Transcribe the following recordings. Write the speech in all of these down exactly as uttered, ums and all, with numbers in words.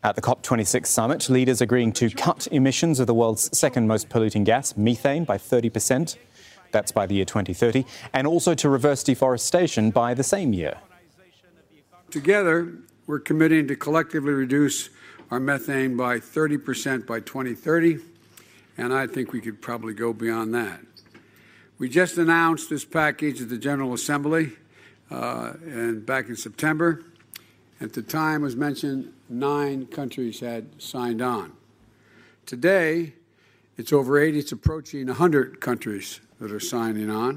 At the COP twenty-six summit, leaders agreeing to cut emissions of the world's second most polluting gas, methane, by thirty percent. That's by the year twenty thirty, and also to reverse deforestation by the same year. Together, we're committing to collectively reduce our methane by thirty percent by twenty thirty, and I think we could probably go beyond that. We just announced this package at the General Assembly uh, and back in September. At the time, as mentioned, nine countries had signed on. Today, it's over eighty. It's approaching one hundred countries that are signing on.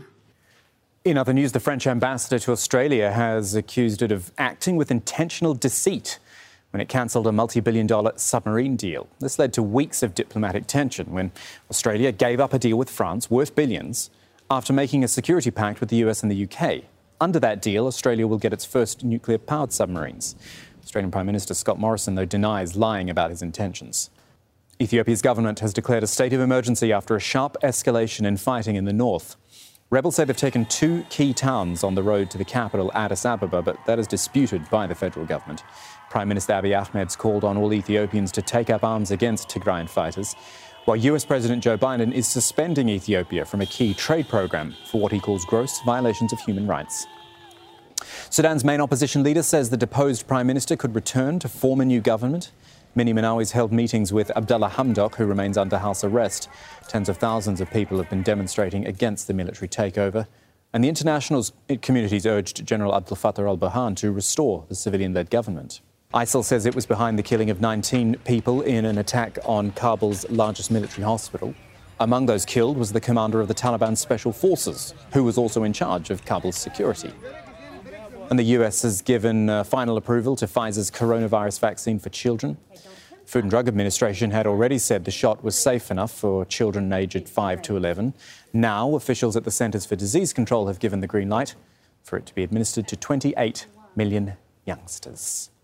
In other news, the French ambassador to Australia has accused it of acting with intentional deceit when it cancelled a multi-billion dollar submarine deal. This led to weeks of diplomatic tension when Australia gave up a deal with France worth billions after making a security pact with the U S and the U K. Under that deal, Australia will get its first nuclear-powered submarines. Australian Prime Minister Scott Morrison, though, denies lying about his intentions. Ethiopia's government has declared a state of emergency after a sharp escalation in fighting in the north. Rebels say they've taken two key towns on the road to the capital, Addis Ababa, but that is disputed by the federal government. Prime Minister Abiy Ahmed's called on all Ethiopians to take up arms against Tigrayan fighters, while U S President Joe Biden is suspending Ethiopia from a key trade program for what he calls gross violations of human rights. Sudan's main opposition leader says the deposed prime minister could return to form a new government. Many Minawis held meetings with Abdallah Hamdok, who remains under house arrest. Tens of thousands of people have been demonstrating against the military takeover. And the international communities urged General Abdel Fattah al-Burhan to restore the civilian-led government. I S I L says it was behind the killing of nineteen people in an attack on Kabul's largest military hospital. Among those killed was the commander of the Taliban Special Forces, who was also in charge of Kabul's security. And the U S has given uh, final approval to Pfizer's coronavirus vaccine for children. Food and Drug Administration had already said the shot was safe enough for children aged five to eleven. Now, officials at the Centres for Disease Control have given the green light for it to be administered to twenty-eight million youngsters.